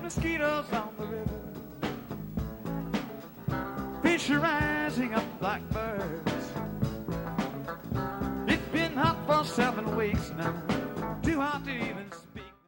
mosquitoes on the river. Fish are rising up like birds. It's been hot for 7 weeks now. Too hot to even speak.